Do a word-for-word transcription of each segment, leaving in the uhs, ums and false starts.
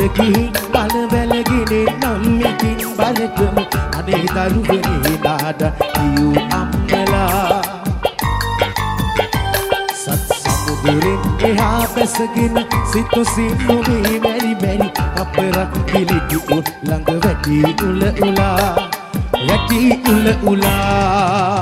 ගිහින් බල වැලගෙන නම් ඉතින් බලකම අනේ දරුවනේ නාඩ කියූ අම්මලා සත් සමුදුරෙන් එහා බැසගෙන සිතු සින්නොමේ මැරි මැරි අපරක් පිළිටි උත් ළඟ වැටි උල උලා වැටි උල උලා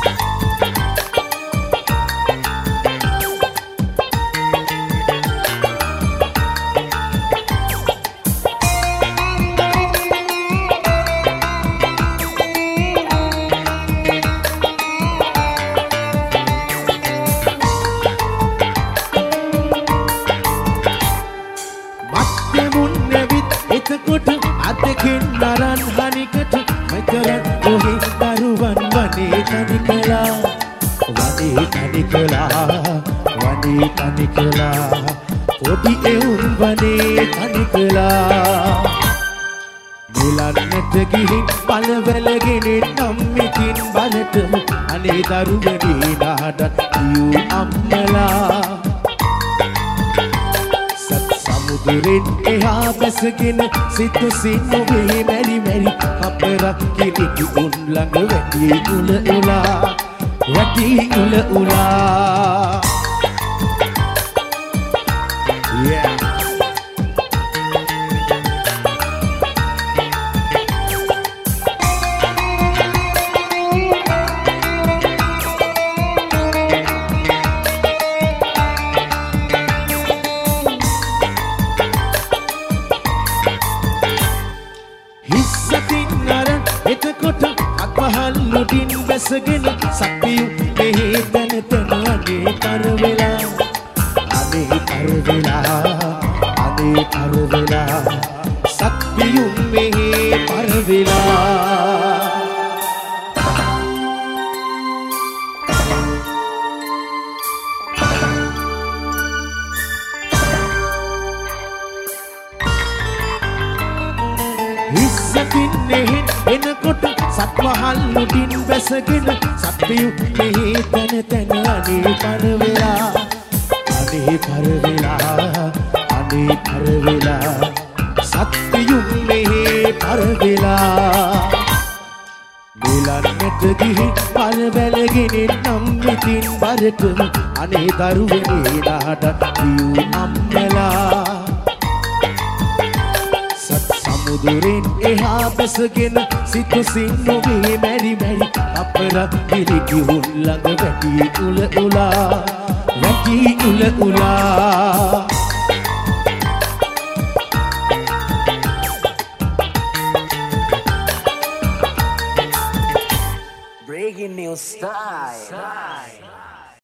එතකොට අතකින් නරන් හනිකට මෙතරන් ඔහි දරුවන් වනේ තනි කළා වනේ තනි කළා වනේ තනි කළා පොඩි එවුන් වනේ තනි කළා මුලන්නට ගිහින් පල වැලගෙන නම් ඉතින් බලටම අනේ දරුවනේ නාඩ කියූ අම්මලා සමුදුරෙන් එහා බැසගෙන සිතු සින්නොමේ මැරි මැරි අපරක් කිලිටි උන් ළඟ වැටි උල උලා වැටි උල උලා yeah එතකොට අත්වහල්ලුටින් බැසගෙන සපියු මෙහි තැන තැන අනේ පරවෙලා අනේ පරවෙලා අනේ පරවෙලා සපියු මෙහි පරවෙලා හිස්සකින් නෙහින් එනකොට සත්වහල්ලුටින් බැසගෙන සපියු මෙහි තැන තැන අනේ පරවෙලා අනේ පරවෙලා අනේ පරවෙලා සපියු මෙහි පරවෙලා මුලන්නට ගිහින් පල වැලගෙන නම් ඉතින් බරටම අනේ දරුවනේ නාඩ කියූ අම්මලා සමුදුරෙන් එහා බැසගෙන සිතු සින්නොමේ මැරි මැරි අපරක් පිළිටි උන් ළඟ වැටි උල උලා වැටි උල උලා Breaking news style.